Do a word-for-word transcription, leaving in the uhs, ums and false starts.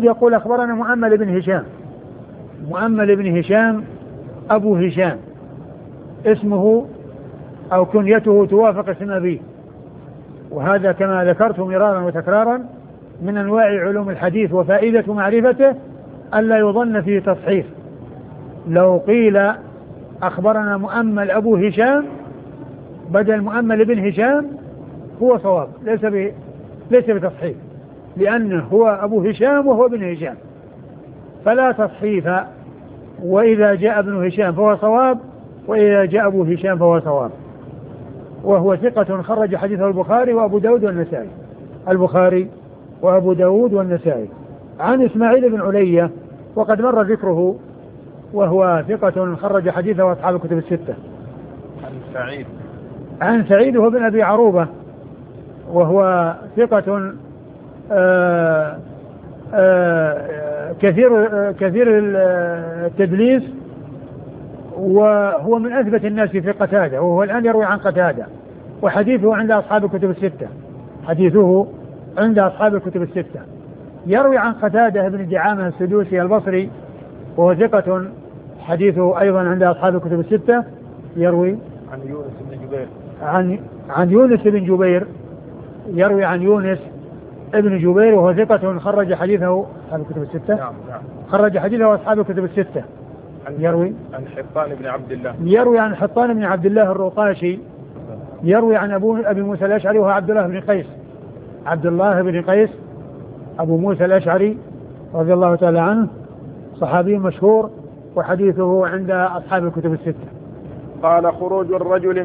يقول أخبرنا مؤمل بن هشام. مؤمل بن هشام أبو هشام اسمه أو كنيته توافق اسم أبيه، وهذا كما ذكرت مرارا وتكرارا من أنواع علوم الحديث، وفائدة معرفته ألا يظن فيه تصحيف. لو قيل أخبرنا مؤمل أبو هشام بدل مؤمل بن هشام هو صواب، ليس ب... ليس بتصحيف، لأنه هو أبو هشام وهو ابن هشام فلا تصحيف، وإذا جاء ابن هشام فهو صواب، وإذا جاء أبو هشام فهو صواب. وهو ثقة خرج حديثه البخاري وأبو داود والنسائي، البخاري وأبو داود والنسائي. عن إسماعيل بن علية وقد مر ذكره، وهو ثقة خرج حديثه أصحاب الكتب الستة. عن سعيد عن سعيد هو بن أبي عروبة وهو ثقة آآ آآ كثير آآ كثير التدليس، وهو من أثبت الناس في قتادة، وهو الآن يروي عن قتادة، وحديثه عند أصحاب الكتب الستة، حديثه عند أصحاب الكتب الستة. يروي عن قتادة بن دعامة السدوسي البصري وهو ثقة حديثه أيضا عند أصحاب الكتب الستة. يروي عن يونس بن جبير عن عن يونس بن جبير يروي عن يونس ابن جبير وهو ثقة خرج حديثه أصحاب الكتب الستة. نعم نعم. خرج حديثه أصحاب الكتب الستة. يروي عن حطان بن عبد الله يروي عن حطان بن عبد الله الرقاشي. يروي عن أبو أبي موسى الأشعري وهو عبد الله بن قيس عبد الله بن قيس أبو موسى الأشعري رضي الله تعالى عنه، صحابي مشهور، وحديثه عند أصحاب الكتب الستة. قال خروج الرجل